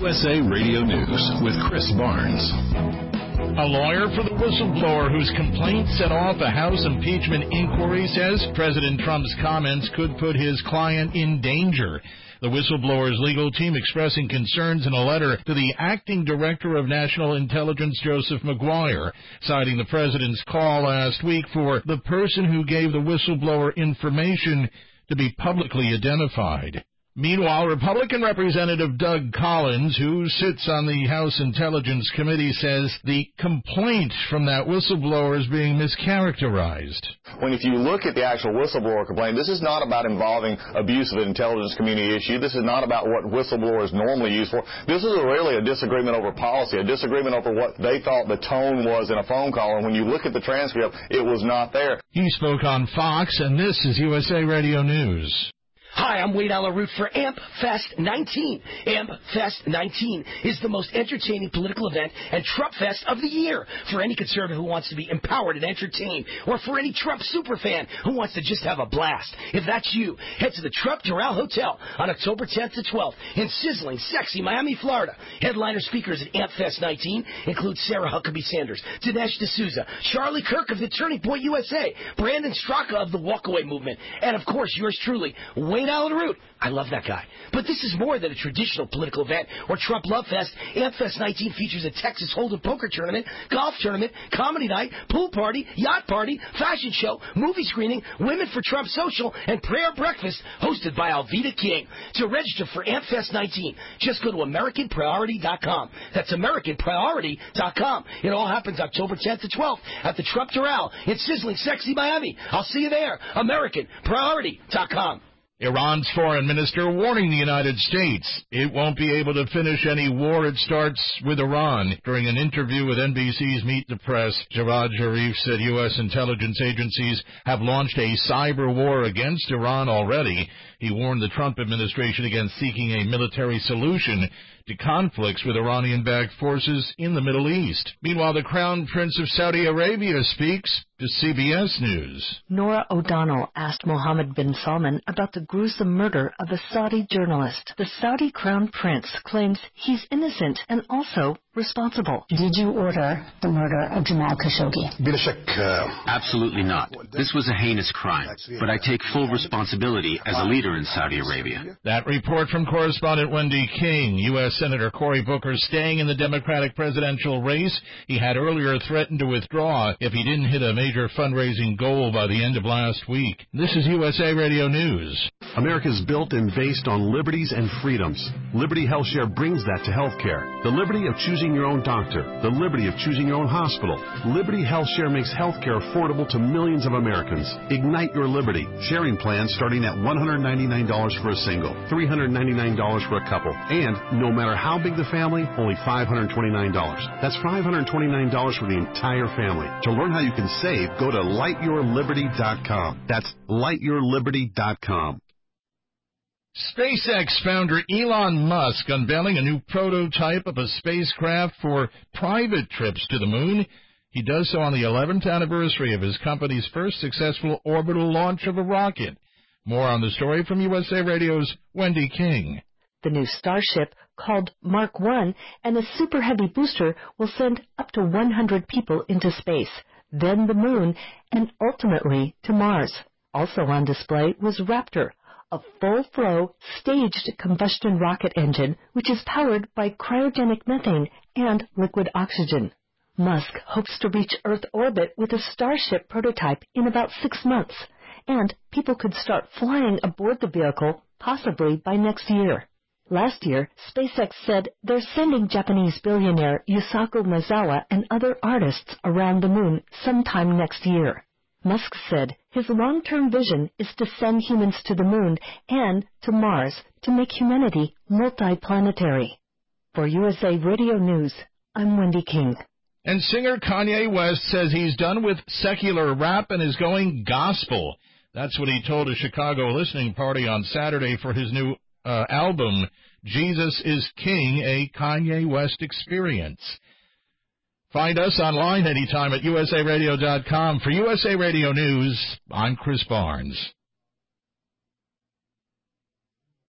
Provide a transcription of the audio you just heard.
USA Radio News with Chris Barnes. A lawyer for the whistleblower whose complaint set off a House impeachment inquiry says President Trump's comments could put his client in danger. The whistleblower's legal team expressing concerns in a letter to the acting director of National Intelligence, Joseph Maguire, citing the president's call last week for the person who gave the whistleblower information to be publicly identified. Meanwhile, Republican Representative Doug Collins, who sits on the House Intelligence Committee, says the complaint from that whistleblower is being mischaracterized. If you look at the actual whistleblower complaint, this is not about involving abuse of an intelligence community issue. This is not about what whistleblowers normally use for. This is really a disagreement over policy, a disagreement over what they thought the tone was in a phone call. And when you look at the transcript, it was not there. He spoke on Fox, and this is USA Radio News. Hi, I'm Wade Alaroot for AMP Fest 19. AMP Fest 19 is the most entertaining political event and Trump Fest of the year for any conservative who wants to be empowered and entertained, or for any Trump superfan who wants to just have a blast. If that's you, head to the Trump Doral Hotel on October 10th to 12th in sizzling, sexy Miami, Florida. Headliner speakers at AMP Fest 19 include Sarah Huckabee Sanders, Dinesh D'Souza, Charlie Kirk of the Turning Point USA, Brandon Straka of the Walkaway Movement, and of course yours truly, Wayne Alaroot. I love that guy. But this is more than a traditional political event or Trump Love Fest. AMP Fest 19 features a Texas Hold'em poker tournament, golf tournament, comedy night, pool party, yacht party, fashion show, movie screening, Women for Trump social, and prayer breakfast hosted by Alveda King. To register for AMP Fest 19, just go to AmericanPriority.com. That's AmericanPriority.com. It all happens October 10th to 12th at the Trump Doral in sizzling, sexy Miami. I'll see you there. AmericanPriority.com. Iran's foreign minister warning the United States it won't be able to finish any war it starts with Iran. During an interview with NBC's Meet the Press, Javad Zarif said U.S. intelligence agencies have launched a cyber war against Iran already. He warned the Trump administration against seeking a military solution to conflicts with Iranian-backed forces in the Middle East. Meanwhile, the Crown Prince of Saudi Arabia speaks to CBS News. Norah O'Donnell asked Mohammed bin Salman about the gruesome murder of a Saudi journalist. The Saudi Crown Prince claims he's innocent and also responsible. Did you order the murder of Jamal Khashoggi? Absolutely not. This was a heinous crime, but I take full responsibility as a leader in Saudi Arabia. That report from correspondent Wendy King. U.S. Senator Cory Booker staying in the Democratic presidential race. He had earlier threatened to withdraw if he didn't hit a major fundraising goal by the end of last week. This is USA Radio News. America's built and based on liberties and freedoms. Liberty HealthShare brings that to healthcare. The liberty of choosing your own doctor. The liberty of choosing your own hospital. Liberty HealthShare makes healthcare affordable to millions of Americans. Ignite your liberty. Sharing plans starting at $199 for a single, $399 for a couple, and no matter how big the family, only $529. That's $529 for the entire family. To learn how you can save, go to lightyourliberty.com. That's lightyourliberty.com. SpaceX founder Elon Musk unveiling a new prototype of a spacecraft for private trips to the moon. He does so on the 11th anniversary of his company's first successful orbital launch of a rocket. More on the story from USA Radio's Wendy King. The new Starship, called Mark 1, and a Super Heavy booster will send up to 100 people into space, then the moon, and ultimately to Mars. Also on display was Raptor, a full-flow, staged combustion rocket engine which is powered by cryogenic methane and liquid oxygen. Musk hopes to reach Earth orbit with a Starship prototype in about 6 months, and people could start flying aboard the vehicle possibly by next year. Last year, SpaceX said they're sending Japanese billionaire Yusaku Maezawa and other artists around the moon sometime next year. Musk said his long-term vision is to send humans to the moon and to Mars to make humanity multi-planetary. For USA Radio News, I'm Wendy King. And singer Kanye West says he's done with secular rap and is going gospel. That's what he told a Chicago listening party on Saturday for his new album, Jesus is King, a Kanye West experience. Find us online anytime at usaradio.com. For USA Radio News, I'm Chris Barnes.